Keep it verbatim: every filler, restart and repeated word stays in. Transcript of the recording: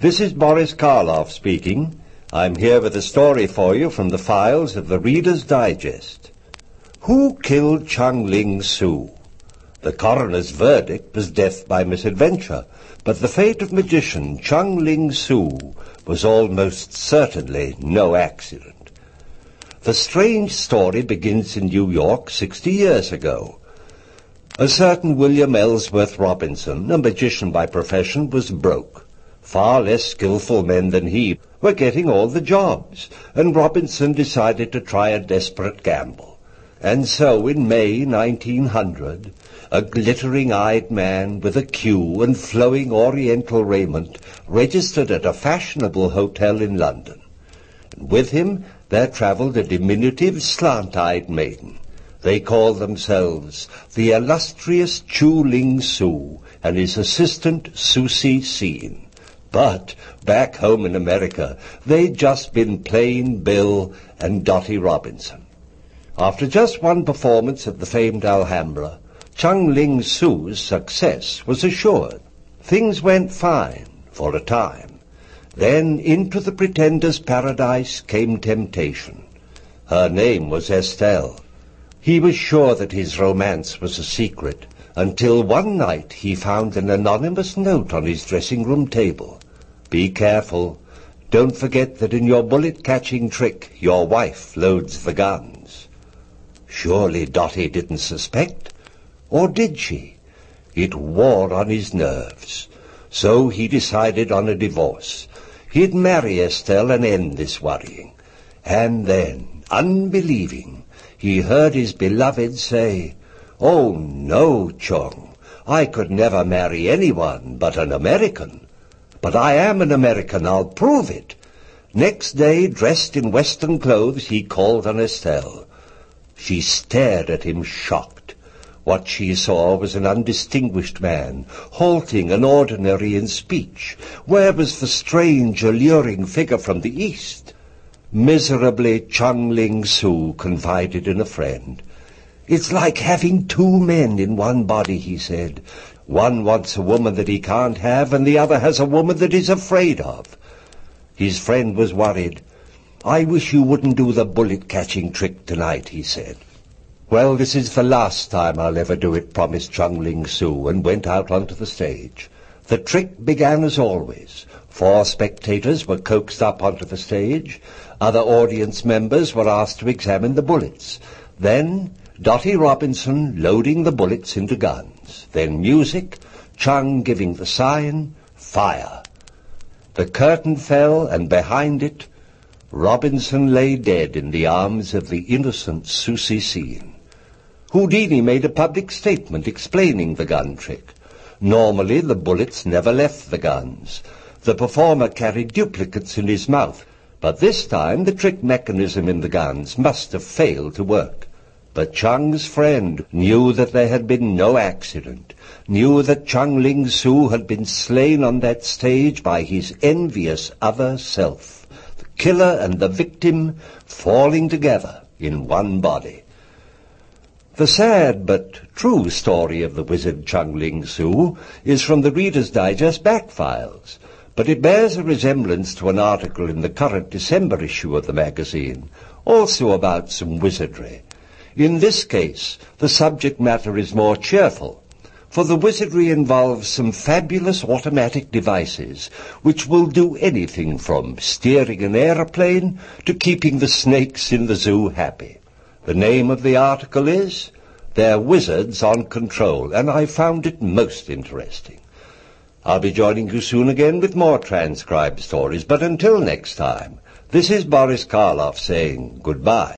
This is Boris Karloff speaking. I'm here with a story for you from the files of the Reader's Digest. Who killed Chung Ling Soo? The coroner's verdict was death by misadventure, but the fate of magician Chung Ling Soo was almost certainly no accident. The strange story begins in New York sixty years ago. A certain William Ellsworth Robinson, a magician by profession, was broke. Far less skillful men than he were getting all the jobs, and Robinson decided to try a desperate gamble. And so in May nineteen hundred, a glittering-eyed man with a queue and flowing oriental raiment registered at a fashionable hotel in London. And with him there travelled a diminutive, slant-eyed maiden. They called themselves the illustrious Chu Ling Soo and his assistant Susie Seen. But back home in America, they'd just been plain Bill and Dottie Robinson. After just one performance at the famed Alhambra, Chung Ling Soo's success was assured. Things went fine for a time. Then into the pretender's paradise came temptation. Her name was Estelle. He was sure that his romance was a secret, until one night he found an anonymous note on his dressing-room table. Be careful. Don't forget that in your bullet-catching trick, your wife loads the guns. Surely Dottie didn't suspect. Or did she? It wore on his nerves. So he decided on a divorce. He'd marry Estelle and end this worrying. And then, unbelieving, he heard his beloved say, "Oh, no, Chung, I could never marry anyone but an American. But I am an American, I'll prove it." Next day, dressed in Western clothes, he called on Estelle. She stared at him shocked. What she saw was an undistinguished man, halting and ordinary in speech. Where was the strange, alluring figure from the East? Miserably, Chung Ling Soo confided in a friend. "It's like having two men in one body," he said. "One wants a woman that he can't have, and the other has a woman that he's afraid of." His friend was worried. "I wish you wouldn't do the bullet-catching trick tonight," he said. "Well, this is the last time I'll ever do it," promised Chung Ling Soo, and went out onto the stage. The trick began as always. Four spectators were coaxed up onto the stage. Other audience members were asked to examine the bullets. Then Dottie Robinson loading the bullets into guns. Then music, Chung giving the sign, fire. The curtain fell, and behind it, Robinson lay dead in the arms of the innocent Susie Seen. Houdini made a public statement explaining the gun trick. Normally, the bullets never left the guns. The performer carried duplicates in his mouth, but this time the trick mechanism in the guns must have failed to work. But Chung's friend knew that there had been no accident, knew that Chung Ling Soo had been slain on that stage by his envious other self, the killer and the victim falling together in one body. The sad but true story of the wizard Chung Ling Soo is from the Reader's Digest back files, but it bears a resemblance to an article in the current December issue of the magazine, also about some wizardry. In this case, the subject matter is more cheerful, for the wizardry involves some fabulous automatic devices which will do anything from steering an aeroplane to keeping the snakes in the zoo happy. The name of the article is "They're Wizards on Control," and I found it most interesting. I'll be joining you soon again with more transcribed stories, but until next time, this is Boris Karloff saying goodbye.